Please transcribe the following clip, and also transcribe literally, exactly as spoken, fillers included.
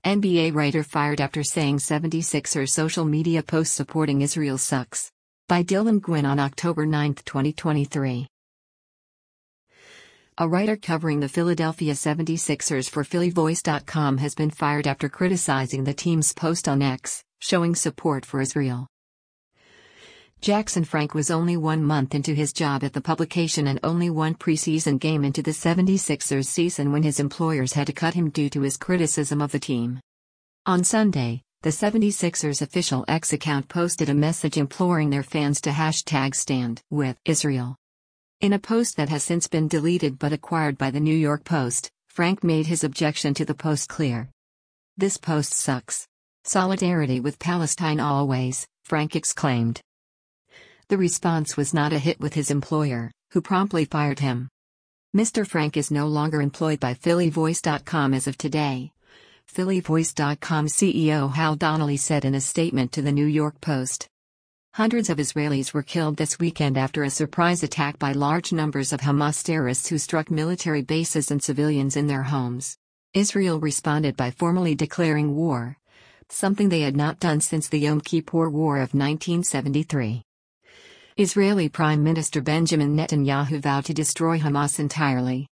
N B A writer fired after saying seventy-sixers social media post supporting Israel sucks. By Dylan Gwynn on October ninth, twenty twenty-three. A writer covering the Philadelphia seventy-sixers for Philly Voice dot com has been fired after criticizing the team's post on X, showing support for Israel. Jackson Frank was only one month into his job at the publication and only one preseason game into the seventy-sixers season when his employers had to cut him due to his criticism of the team. On Sunday, the seventy-sixers official X account posted a message imploring their fans to hashtag stand with Israel. In a post that has since been deleted but acquired by the New York Post, Frank made his objection to the post clear. "This post sucks. Solidarity with Palestine always," Frank exclaimed. The response was not a hit with his employer, who promptly fired him. Mister Frank is no longer employed by Philly Voice dot com as of today. Philly Voice dot com C E O Hal Donnelly said in a statement to the New York Post. Hundreds of Israelis were killed this weekend after a surprise attack by large numbers of Hamas terrorists who struck military bases and civilians in their homes. Israel responded by formally declaring war, something they had not done since the Yom Kippur War of nineteen seventy-three. Israeli Prime Minister Benjamin Netanyahu vowed to destroy Hamas entirely,